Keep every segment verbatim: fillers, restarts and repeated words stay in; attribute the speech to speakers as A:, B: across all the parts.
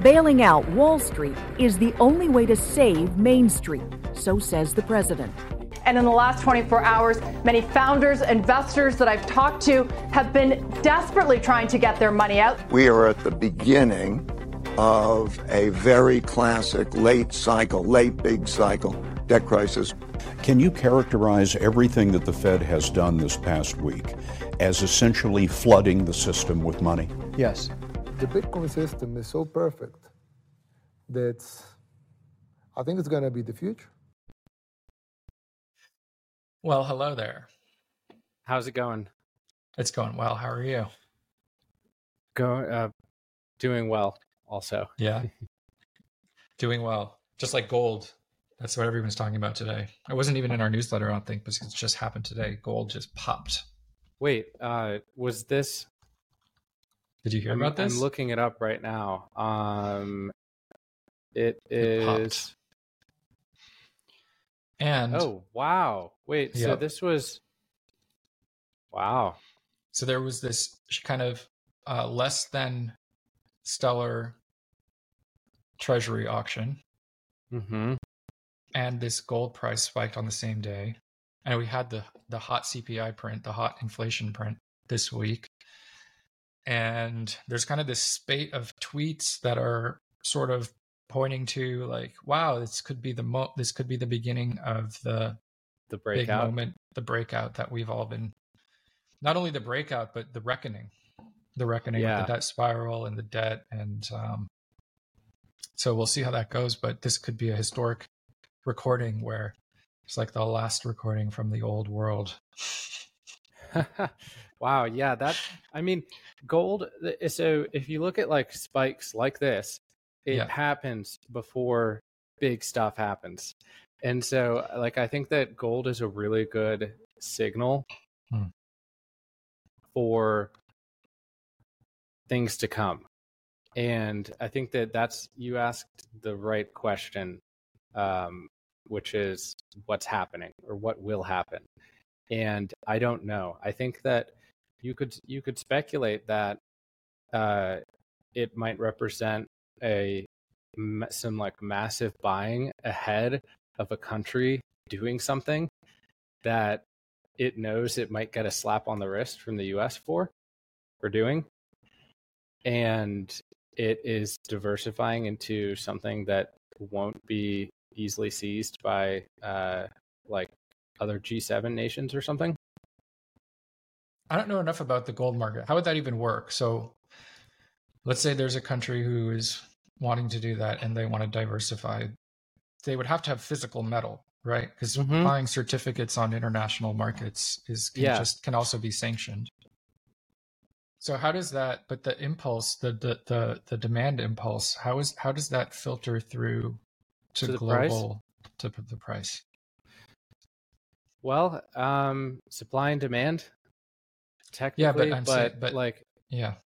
A: Bailing out Wall Street is the only way to save Main Street, so says the president.
B: And in the last twenty-four hours, many founders, investors that I've talked to have been desperately trying to get their money out.
C: We are at the beginning of a very classic late cycle, late big cycle debt crisis.
D: Can you characterize everything that the Fed has done this past week as essentially flooding the system with money?
E: Yes.
F: The Bitcoin system is so perfect that I think it's going to be the future.
G: Well, hello there.
E: How's it going?
G: It's going well. How are you?
E: Go, uh, doing well also.
G: Yeah. Doing well. Just like gold. That's what everyone's talking about today. It wasn't even in our newsletter, I don't think, because it just happened today. Gold just popped.
E: Wait, uh, was this...
G: Did you hear
E: I'm,
G: about this?
E: I'm looking it up right now. Um, it is...
G: It and...
E: Oh, wow. Wait,
G: yep.
E: So this was... Wow.
G: So there was this kind of uh, less than stellar treasury auction.
E: Mm-hmm.
G: And this gold price spiked on the same day. And we had the, the hot C P I print, the hot inflation print this week. And there's kind of this spate of tweets that are sort of pointing to like, wow, this could be the mo- this could be the beginning of the
E: the breakout
G: big moment, the breakout that we've all been, not only the breakout, but the reckoning, the reckoning
E: yeah.
G: of the debt spiral and the debt. And um, so we'll see how that goes. But this could be a historic recording where it's like the last recording from the old world.
E: Wow. Yeah. That, I mean, gold. So if you look at like spikes like this, it
G: yeah.
E: happens before big stuff happens. And so like, I think that gold is a really good signal
G: hmm.
E: for things to come. And I think that that's, you asked the right question, um, which is what's happening or what will happen. And I don't know. I think that you could you could speculate that uh, it might represent a some like massive buying ahead of a country doing something that it knows it might get a slap on the wrist from the U S for for doing, and it is diversifying into something that won't be easily seized by uh, like other G seven nations or something.
G: I don't know enough about the gold market. How would that even work? So let's say there's a country who is wanting to do that and they want to diversify. They would have to have physical metal, right? Because
E: mm-hmm.
G: buying certificates on international markets is can
E: yeah.
G: just can also be sanctioned. So how does that, but the impulse, the the the, the demand impulse, how is how does that filter through to,
E: to
G: global to the price?
E: Well, um, supply and demand, technically,
G: yeah, but,
E: but,
G: saying, but
E: like,
G: yeah.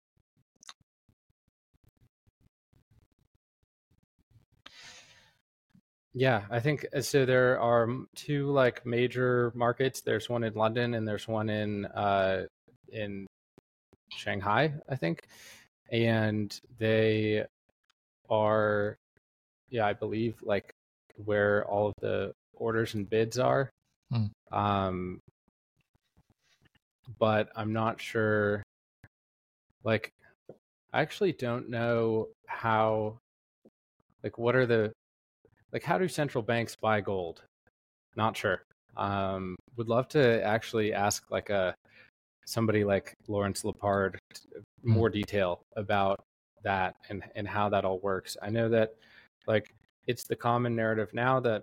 E: Yeah, I think so. There are two like major markets. There's one in London and there's one in uh, in Shanghai, I think, and they are, yeah, I believe like where all of the orders and bids are.
G: Hmm.
E: Um, but I'm not sure. Like, I actually don't know how. Like, what are the like? How do central banks buy gold? Not sure. Um, would love to actually ask like a somebody like Lawrence Lepard more detail about that and and how that all works. I know that like it's the common narrative now that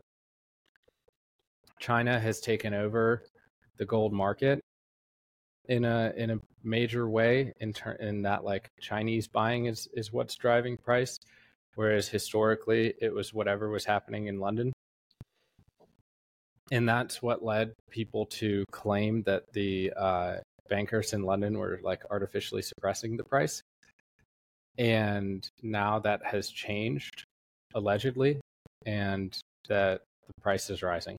E: China has taken over the gold market in a in a major way in ter- in that like Chinese buying is is what's driving price, whereas historically it was whatever was happening in London. And that's what led people to claim that the uh, bankers in London were like artificially suppressing the price. And now that has changed, allegedly, and that the price is rising.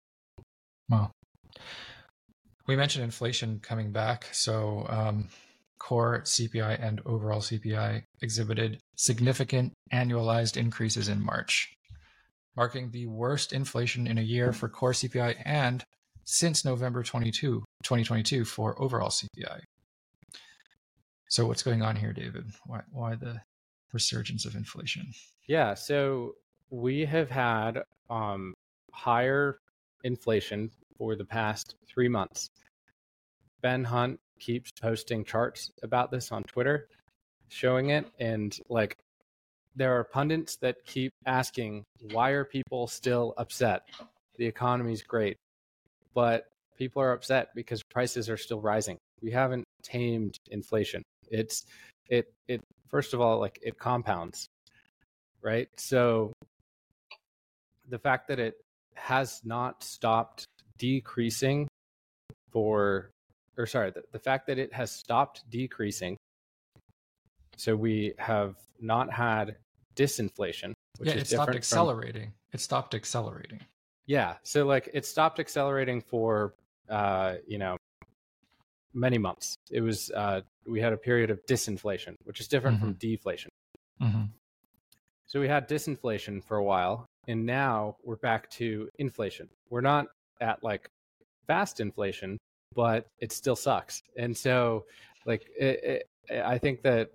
G: Wow. We mentioned inflation coming back. So um, core C P I and overall C P I exhibited significant annualized increases in March, marking the worst inflation in a year for core C P I and since November twenty-second, twenty twenty-two for overall C P I. So what's going on here, David? Why, why the resurgence of inflation?
E: Yeah, so we have had um, higher inflation for the past three months. Ben Hunt keeps posting charts about this on Twitter, showing it. And like, there are pundits that keep asking, why are people still upset? The economy's great, but people are upset because prices are still rising. We haven't tamed inflation. It's, it, it, first of all, like it compounds, right? So the fact that it has not stopped decreasing for, or sorry, the, the fact that it has stopped decreasing. So we have not had disinflation, which
G: yeah,
E: is
G: it stopped
E: different
G: accelerating.
E: From,
G: it stopped accelerating.
E: Yeah. So like it stopped accelerating for, uh, you know, many months. It was, uh, we had a period of disinflation, which is different mm-hmm. from deflation.
G: Mm-hmm.
E: So we had disinflation for a while, and now we're back to inflation. We're not at like fast inflation, but it still sucks. And so like, it, it, I think that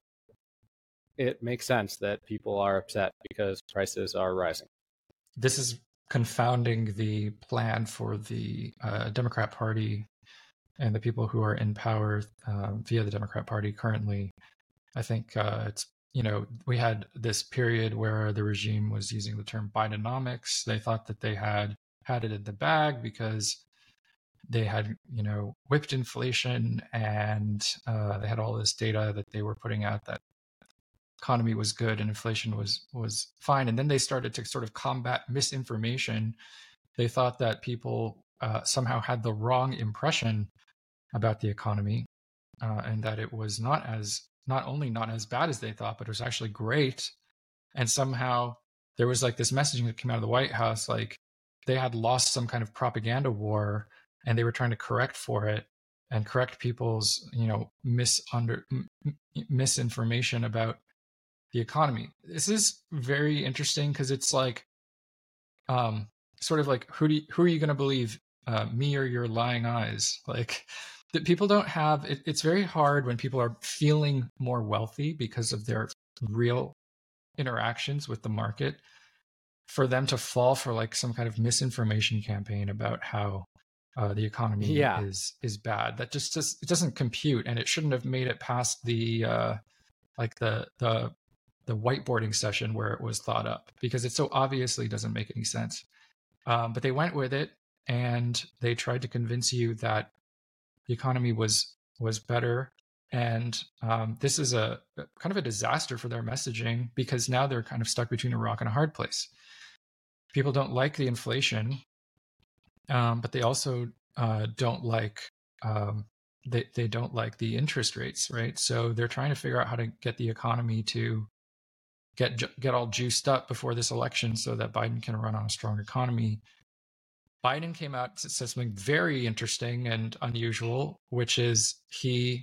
E: it makes sense that people are upset because prices are rising.
G: This is confounding the plan for the uh, Democrat Party and the people who are in power uh, via the Democrat Party currently. I think uh, it's, you know, we had this period where the regime was using the term Bidenomics. They thought that they had had it in the bag because they had, you know, whipped inflation, and uh, they had all this data that they were putting out that economy was good and inflation was was fine. And then they started to sort of combat misinformation. They thought that people uh, somehow had the wrong impression about the economy, uh, and that it was not as not only not as bad as they thought, but it was actually great. And somehow there was like this messaging that came out of the White House, like they had lost some kind of propaganda war, and they were trying to correct for it and correct people's, you know, misunder m- misinformation about the economy. This is very interesting because it's like, um, sort of like, who do you, who are you going to believe, uh, me or your lying eyes? Like, that people don't have. It, it's very hard when people are feeling more wealthy because of their real interactions with the market, for them to fall for like some kind of misinformation campaign about how uh, the economy yeah. is is bad. That just, just it doesn't compute, and it shouldn't have made it past the uh, like the the the whiteboarding session where it was thought up, because it so obviously doesn't make any sense. Um, but they went with it, and they tried to convince you that the economy was was better. And um, this is a kind of a disaster for their messaging, because now they're kind of stuck between a rock and a hard place. People don't like the inflation, um, but they also uh, don't like um, they they don't like the interest rates, right? So they're trying to figure out how to get the economy to get get all juiced up before this election, so that Biden can run on a strong economy. Biden came out and said something very interesting and unusual, which is he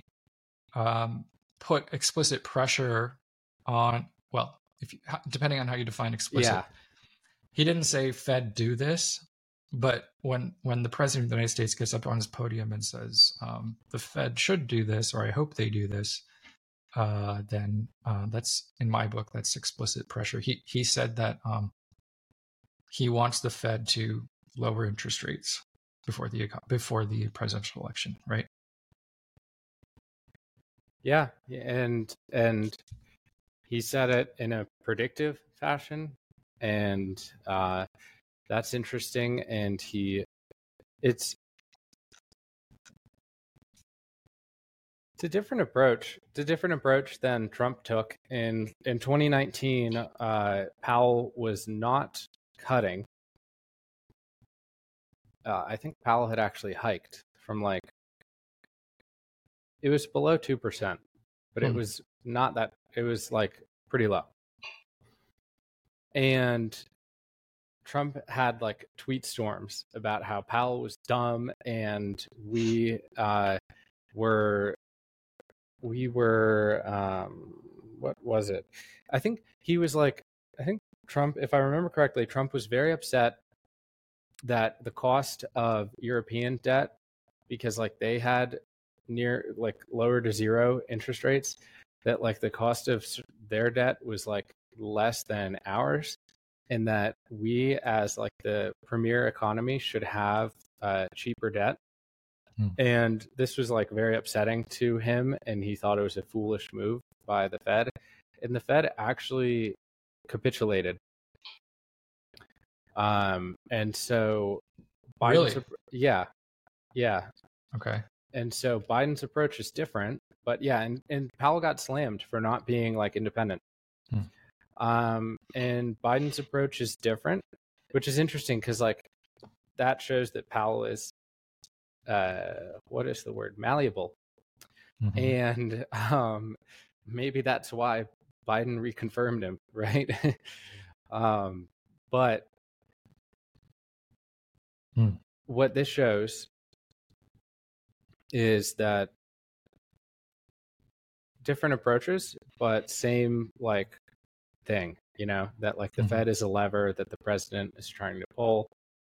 G: um, put explicit pressure on, well, if you, depending on how you define explicit.
E: Yeah.
G: He didn't say Fed do this, but when when the president of the United States gets up on his podium and says um, the Fed should do this, or I hope they do this, uh, then uh, that's, in my book, that's explicit pressure. He he said that um, he wants the Fed to lower interest rates before the before the presidential election, right?
E: Yeah, and and he said it in a predictive fashion, and uh, that's interesting. And he, it's it's a different approach. It's a different approach than Trump took in in twenty nineteen. Uh, Powell was not cutting. Uh, I think Powell had actually hiked from like, it was below two percent, but hmm. it was not that, it was like pretty low. And Trump had like tweet storms about how Powell was dumb, and we uh, were we were, um, what was it? I think he was like, I think Trump, if I remember correctly, Trump was very upset that the cost of European debt, because like they had near like lower to zero interest rates, that like the cost of their debt was like less than ours, and that we as like the premier economy should have uh, cheaper debt. Hmm. And this was like very upsetting to him, and he thought it was a foolish move by the Fed, and the Fed actually capitulated. Um, and so Biden's,
G: really?
E: yeah, yeah.
G: Okay.
E: And so Biden's approach is different, but yeah, and, and Powell got slammed for not being like independent. Hmm. Um, and Biden's approach is different, which is interesting because like that shows that Powell is, uh, what is the word? Malleable. Mm-hmm. And um, maybe that's why Biden reconfirmed him, right? um, but hmm. what this shows is that different approaches, but same like thing, you know, that like the mm-hmm. Fed is a lever that the president is trying to pull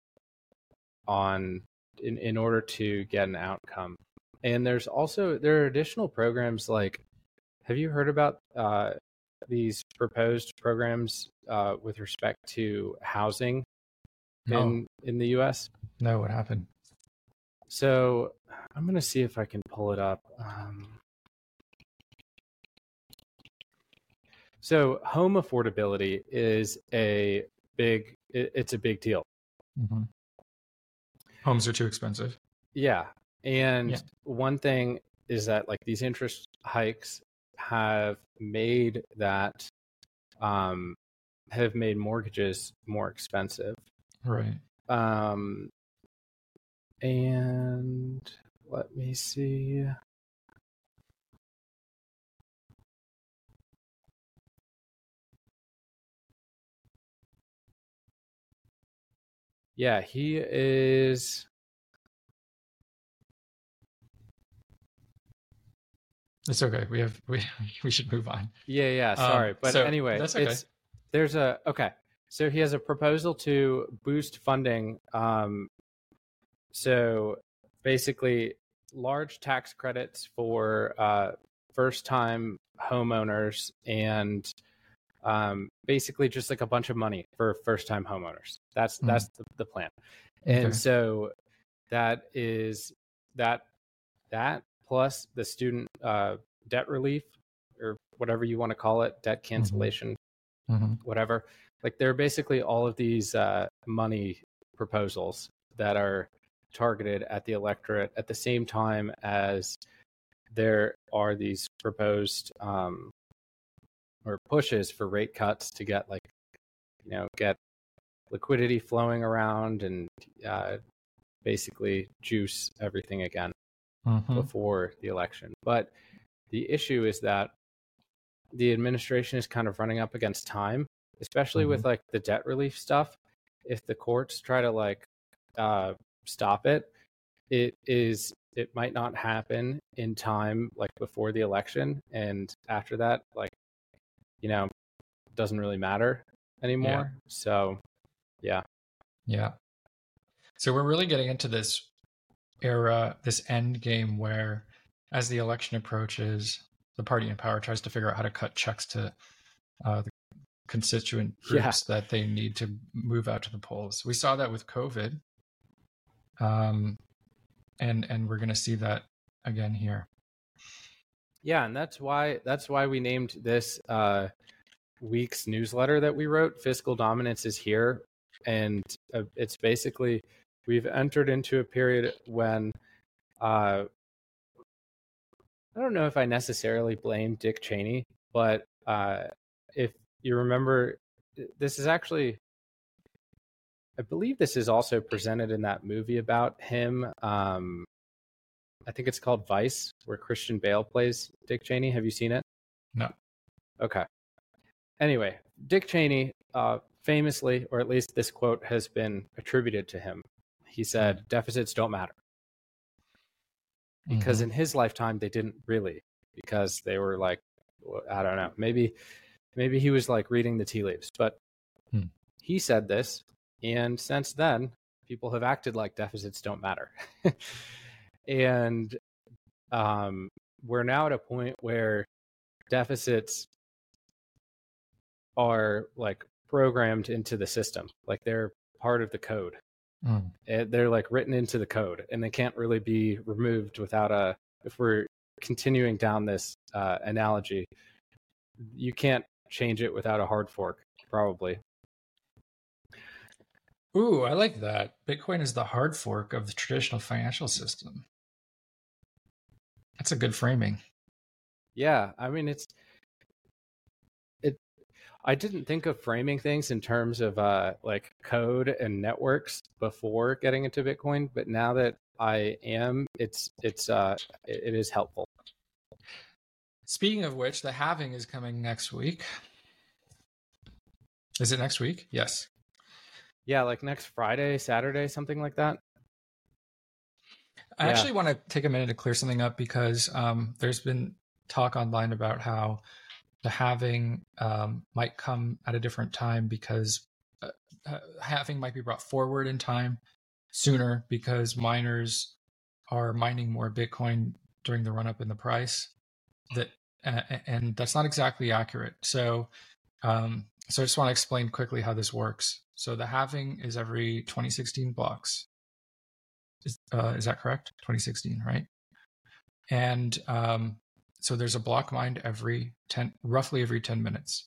E: on in, in order to get an outcome. And there's also, there are additional programs like, have you heard about uh, these proposed programs uh, with respect to housing
G: no.
E: in, in the U S?
G: No, what happened?
E: So I'm going to see if I can pull it up. Um, so home affordability is a big, it, it's a big deal.
G: Mm-hmm. Homes are too expensive.
E: Yeah. And
G: yeah.
E: one thing is that like these interest hikes have made that, um, have made mortgages more expensive.
G: Right.
E: Um, and let me see. Yeah, he is.
G: It's okay. We have we we should move on.
E: Yeah, yeah. Sorry, um, but
G: so
E: anyway,
G: that's okay.
E: It's, there's a okay. So he has a proposal to boost funding. Um, so basically, large tax credits for uh, first-time homeowners, and um, basically just like a bunch of money for first-time homeowners. That's mm. that's the, the plan. And okay. so that is that that plus the student uh, debt relief, or whatever you want to call it, debt cancellation, mm-hmm. whatever. Like there are basically all of these uh, money proposals that are targeted at the electorate at the same time as there are these proposed um, or pushes for rate cuts to get like, you know, get liquidity flowing around and uh, basically juice everything again mm-hmm. before the election. But the issue is that the administration is kind of running up against time, especially mm-hmm. with like the debt relief stuff. If the courts try to like uh, stop it, it is it might not happen in time, like before the election, and after that, like, you know, doesn't really matter anymore. Yeah. So, yeah,
G: yeah. So we're really getting into this era, this end game where, as the election approaches, the party in power tries to figure out how to cut checks to uh, the constituent groups yeah. that they need to move out to the polls. We saw that with COVID, um, and and we're going to see that again here.
E: Yeah, and that's why that's why we named this uh, week's newsletter that we wrote, "Fiscal Dominance is Here," and uh, it's basically we've entered into a period when. Uh, I don't know if I necessarily blame Dick Cheney, but uh, if you remember, this is actually, I believe this is also presented in that movie about him. Um, I think it's called Vice, where Christian Bale plays Dick Cheney. Have you seen it?
G: No.
E: Okay. Anyway, Dick Cheney uh, famously, or at least this quote has been attributed to him. He said, mm-hmm. deficits don't matter. Because mm-hmm. in his lifetime, they didn't really, because they were like, I don't know, maybe maybe he was like reading the tea leaves, but hmm. he said this, and since then people have acted like deficits don't matter. And um, we're now at a point where deficits are like programmed into the system, like they're part of the code. Mm. They're like written into the code, and they can't really be removed without a, if we're continuing down this uh, analogy, you can't change it without a hard fork, probably.
G: Ooh, I like that. Bitcoin is the hard fork of the traditional financial system. That's a good framing.
E: Yeah, I mean, it's it. I didn't think of framing things in terms of uh, like code and networks before getting into Bitcoin, but now that I am, it's it's uh, it, it is helpful.
G: Speaking of which, the halving is coming next week. Is it next week? Yes.
E: Yeah, like next Friday, Saturday, something like that.
G: I
E: yeah.
G: actually want to take a minute to clear something up, because um, there's been talk online about how the halving um, might come at a different time, because uh, halving might be brought forward in time sooner because miners are mining more Bitcoin during the run-up in the price. That uh, and that's not exactly accurate. So, um, so I just want to explain quickly how this works. So the halving is every twenty sixteen blocks. Is, uh, is that correct? twenty sixteen, right? And um, so there's a block mined every ten, roughly every ten minutes.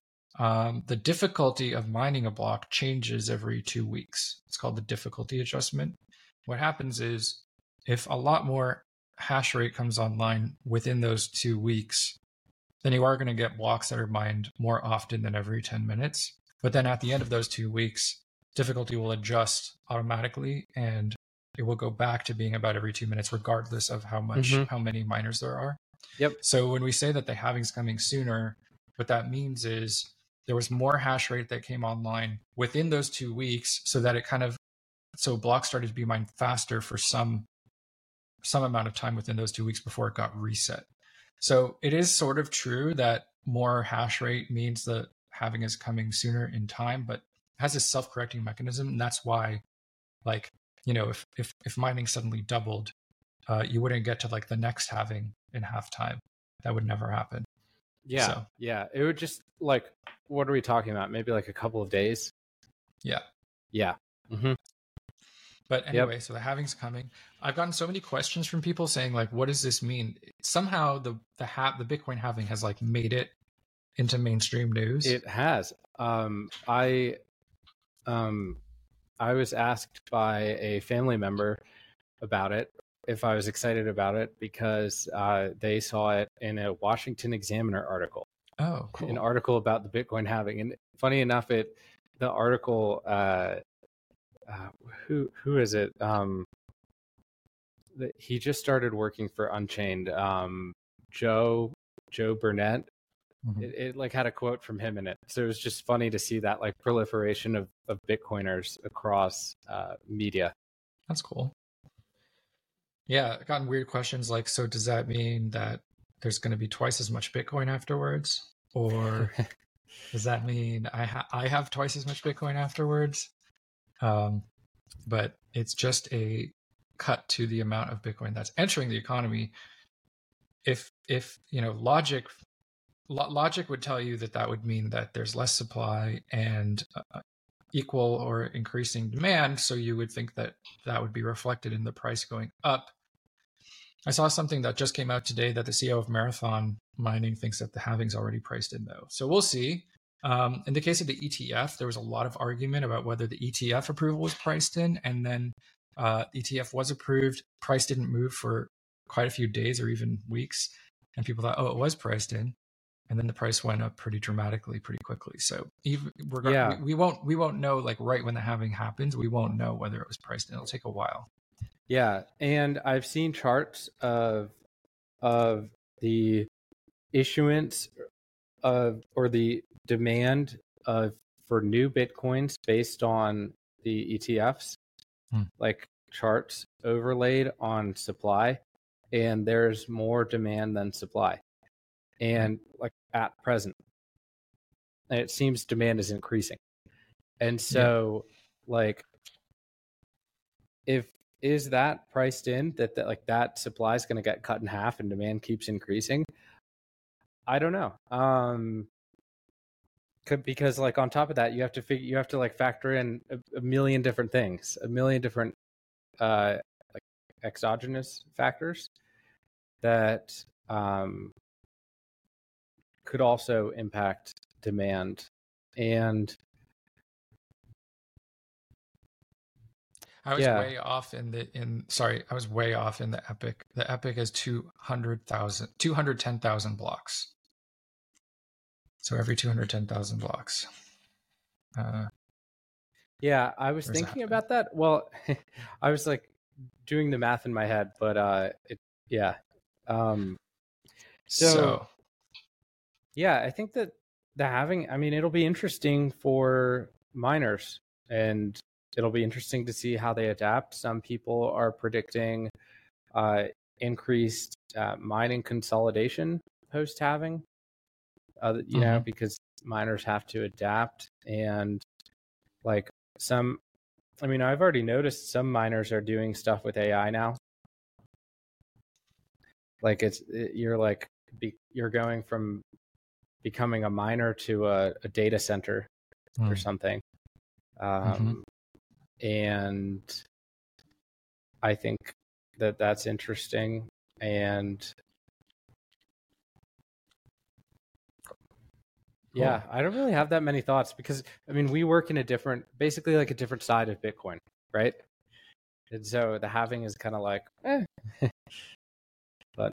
G: Um, the difficulty of mining a block changes every two weeks. It's called the difficulty adjustment. What happens is, if a lot more hash rate comes online within those two weeks, then you are going to get blocks that are mined more often than every ten minutes. But then at the end of those two weeks, difficulty will adjust automatically, and it will go back to being about every two minutes, regardless of how much, mm-hmm. how many miners there are.
E: Yep.
G: So when we say that the halving's coming sooner, what that means is there was more hash rate that came online within those two weeks, so that it kind of, so blocks started to be mined faster for some, some amount of time within those two weeks before it got reset. So it is sort of true that more hash rate means that halving is coming sooner in time, but it has a self-correcting mechanism. And that's why, like, you know, if, if, if mining suddenly doubled, uh, you wouldn't get to like the next halving in half time. That would never happen.
E: Yeah.
G: So,
E: yeah. It would just like, what are we talking about? Maybe like a couple of days.
G: Yeah.
E: Yeah. Mm-hmm.
G: But anyway, yep. So the halving's coming. I've gotten so many questions from people saying like, what does this mean? Somehow the, the ha- the Bitcoin halving has like made it into mainstream news.
E: It has. Um, I, um, I was asked by a family member about it, if I was excited about it, because uh, they saw it in a Washington Examiner article.
G: Oh, cool.
E: An article about the Bitcoin halving. And funny enough, it the article, uh, uh, who who is it? Um, the, he just started working for Unchained. Um, Joe Joe Burnett. Mm-hmm. It, it like had a quote from him in it, so it was just funny to see that like proliferation of of Bitcoiners across uh, media.
G: That's cool. Yeah, I've gotten weird questions like, so does that mean that there's going to be twice as much Bitcoin afterwards, or does that mean I ha- I have twice as much Bitcoin afterwards? Um, but it's just a cut to the amount of Bitcoin that's entering the economy. If if you know logic. Logic would tell you that that would mean that there's less supply and uh, equal or increasing demand. So you would think that that would be reflected in the price going up. I saw something that just came out today that the C E O of Marathon Mining thinks that the halving's already priced in, though. So we'll see. Um, in the case of the E T F, there was a lot of argument about whether the E T F approval was priced in, and then uh, the E T F was approved. Price didn't move for quite a few days or even weeks, and people thought, oh, it was priced in. And then the price went up pretty dramatically, pretty quickly. So even we're gonna, yeah. we, we won't we won't know like right when the halving happens. We won't know whether it was priced in. It'll take a while.
E: Yeah, and I've seen charts of of the issuance of or the demand of for new Bitcoins based on the E T Fs, hmm. like charts overlaid on supply, and there's more demand than supply. And like at present, it seems demand is increasing. And so yeah. like, if, is that priced in that, that like that supply is going to get cut in half and demand keeps increasing? I don't know. Um, could, because like on top of that, you have to figure, you have to like factor in a, a million different things, a million different uh, like exogenous factors that um, could also impact demand. And
G: I was
E: yeah.
G: way off in the in sorry, I was way off in the Epic. The Epic has two hundred thousand, two hundred ten thousand blocks. So every two hundred ten thousand blocks. Uh,
E: yeah, I was thinking about that. Well, I was like doing the math in my head, but uh, it, yeah. Um, so,
G: so,
E: yeah, I think that the having, I mean, it'll be interesting for miners, and it'll be interesting to see how they adapt. Some people are predicting uh, increased uh, mining consolidation post halving. Uh, you mm-hmm. know, because miners have to adapt, and like some, I mean, I've already noticed some miners are doing stuff with A I now. Like it's, it, you're like, be, you're going from becoming a miner to a, a data center mm. or something. Um, mm-hmm. And I think that that's interesting. And yeah, I don't really have that many thoughts because, I mean, we work in a different, basically like a different side of Bitcoin, right? And so the halving is kind of like, eh. But.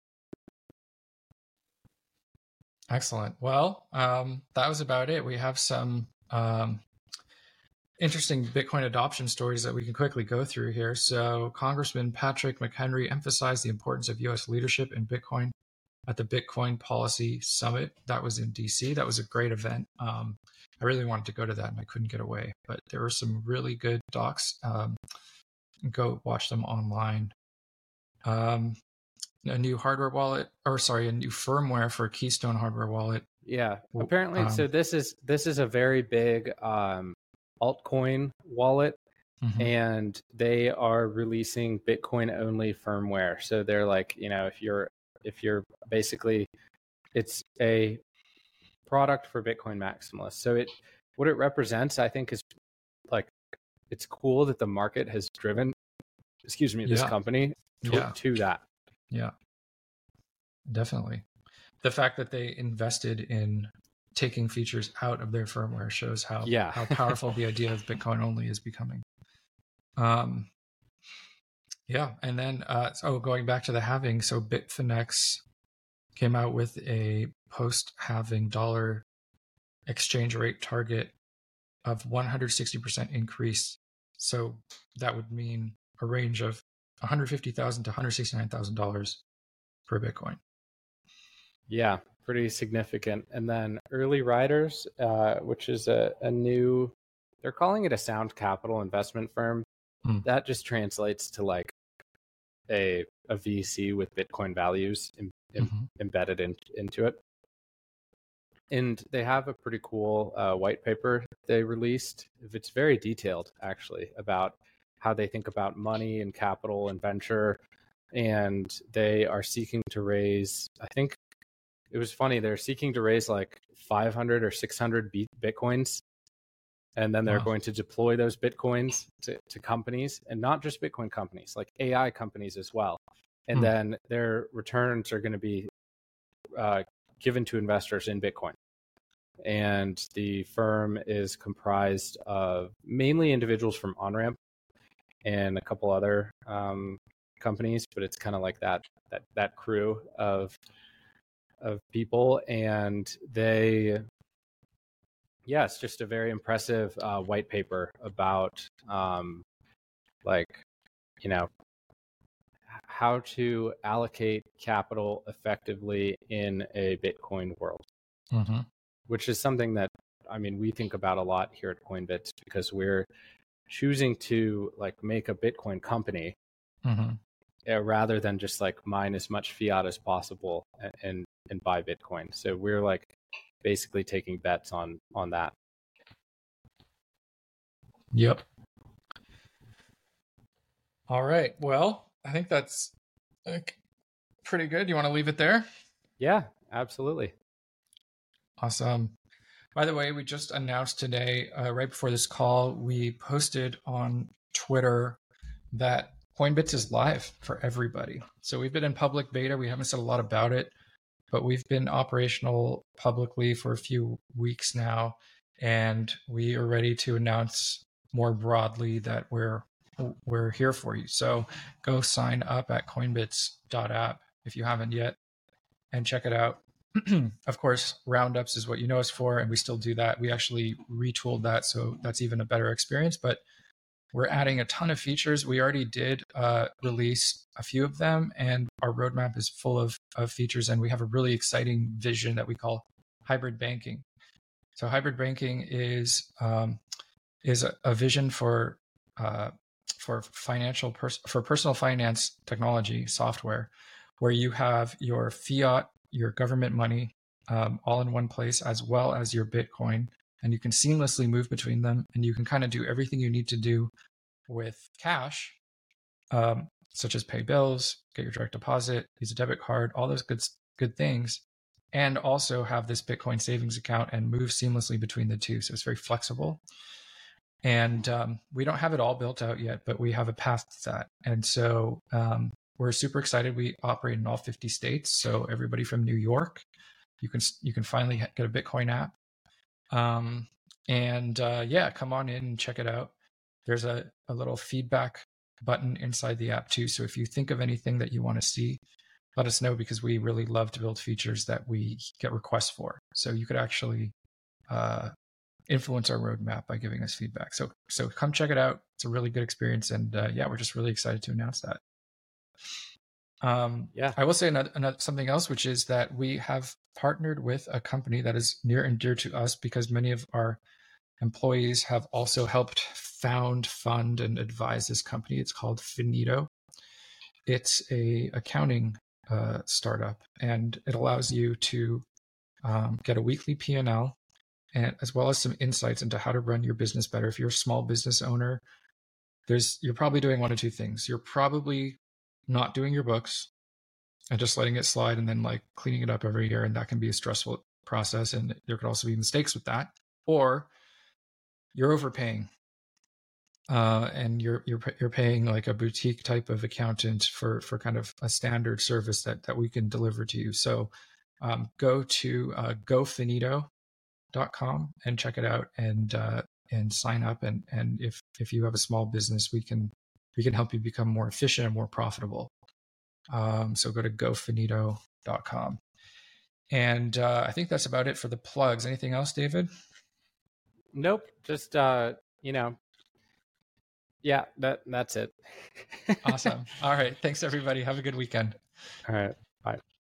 G: Excellent. Well, um, that was about it. We have some um, interesting Bitcoin adoption stories that we can quickly go through here. So Congressman Patrick McHenry emphasized the importance of U S leadership in Bitcoin at the Bitcoin Policy Summit. That was in D C. That was a great event. Um, I really wanted to go to that and I couldn't get away, but there were some really good talks. Um, go watch them online. Um, a new hardware wallet, or sorry, a new firmware for Keystone hardware wallet.
E: Yeah, apparently. Um, so this is, this is a very big um, altcoin wallet. Mm-hmm. And they are releasing Bitcoin only firmware. So they're like, you know, if you're, if you're basically, it's a product for Bitcoin maximalists. So it, what it represents, I think, is like, it's cool that the market has driven, excuse me, this
G: yeah.
E: company to,
G: yeah.
E: to that.
G: Yeah, definitely. The fact that they invested in taking features out of their firmware shows how,
E: yeah.
G: how powerful the idea of Bitcoin only is becoming. Um, Yeah, and then uh, oh, going back to the halving, so Bitfinex came out with a post-halving dollar exchange rate target of one hundred sixty percent increase. So that would mean a range of one hundred fifty thousand dollars to one hundred sixty-nine thousand dollars per Bitcoin.
E: Yeah, pretty significant. And then Early Riders, uh, which is a, a new, they're calling it a sound capital investment firm. Mm. That just translates to like a a V C with Bitcoin values in, in, mm-hmm. embedded in, into it. And they have a pretty cool uh, white paper they released. It's very detailed, actually, about how they think about money and capital and venture. And they are seeking to raise, I think it was funny, they're seeking to raise like five hundred or six hundred Bitcoins. And then they're wow. going to deploy those Bitcoins to, to companies, and not just Bitcoin companies, like A I companies as well. And hmm. then their returns are going to be uh, given to investors in Bitcoin. And the firm is comprised of mainly individuals from OnRamp and a couple other um, companies, but it's kind of like that that that crew of of people, and they. Yeah, it's just a very impressive uh, white paper about, um, like, you know, how to allocate capital effectively in a Bitcoin world, mm-hmm. which is something that, I mean, we think about a lot here at Coinbits because we're choosing to like make a Bitcoin company, mm-hmm. uh, rather than just like mine as much fiat as possible and, and and buy Bitcoin. So we're like basically taking bets on on that.
G: Yep. All right. Well, I think that's like pretty good. You want to leave it there?
E: Yeah, absolutely.
G: Awesome. By the way, we just announced today, uh, right before this call, we posted on Twitter that Coinbits is live for everybody. So we've been in public beta. We haven't said a lot about it, but we've been operational publicly for a few weeks now, and we are ready to announce more broadly that we're we're here for you. So go sign up at coinbits dot app if you haven't yet, and check it out. Of course, roundups is what you know us for, and we still do that. We actually retooled that, so that's even a better experience. But we're adding a ton of features. We already did uh, release a few of them, and our roadmap is full of, of features. And we have a really exciting vision that we call hybrid banking. So hybrid banking is um, is a, a vision for uh, for financial pers- for personal finance technology software, where you have your fiat, your government money, um, all in one place, as well as your Bitcoin, and you can seamlessly move between them, and you can kind of do everything you need to do with cash, um, such as pay bills, get your direct deposit, use a debit card, all those good good things, and also have this Bitcoin savings account and move seamlessly between the two. So it's very flexible. And um, we don't have it all built out yet, but we have a path to that. And so um, we're super excited. We operate in all fifty states. So everybody from New York, you can you can finally get a Bitcoin app. Um, and uh, yeah, come on in and check it out. There's a, a little feedback button inside the app too. So if you think of anything that you want to see, let us know, because we really love to build features that we get requests for. So you could actually uh, influence our roadmap by giving us feedback. So so come check it out. It's a really good experience. And uh, yeah, we're just really excited to announce that. Um,
E: Yeah.
G: I will say another, another, something else, which is that we have partnered with a company that is near and dear to us, because many of our employees have also helped found, fund, and advise this company. It's called Finito. It's a accounting uh, startup, and it allows you to um, get a weekly P and L, and as well as some insights into how to run your business better. If you're a small business owner, there's you're probably doing one of two things. You're probably not doing your books and just letting it slide and then like cleaning it up every year, and that can be a stressful process, and there could also be mistakes with that. Or you're overpaying, uh, and you're you're you're paying like a boutique type of accountant for for kind of a standard service that that we can deliver to you. So um, go to uh, go finito dot com and check it out, and uh, and sign up. And and if if you have a small business, we can we can help you become more efficient and more profitable. Um, so go to go finito dot com. And uh, I think that's about it for the plugs. Anything else, David?
E: Nope. Just, uh, you know, yeah, that that's it.
G: Awesome. All right. Thanks, everybody. Have a good weekend.
E: All right. Bye.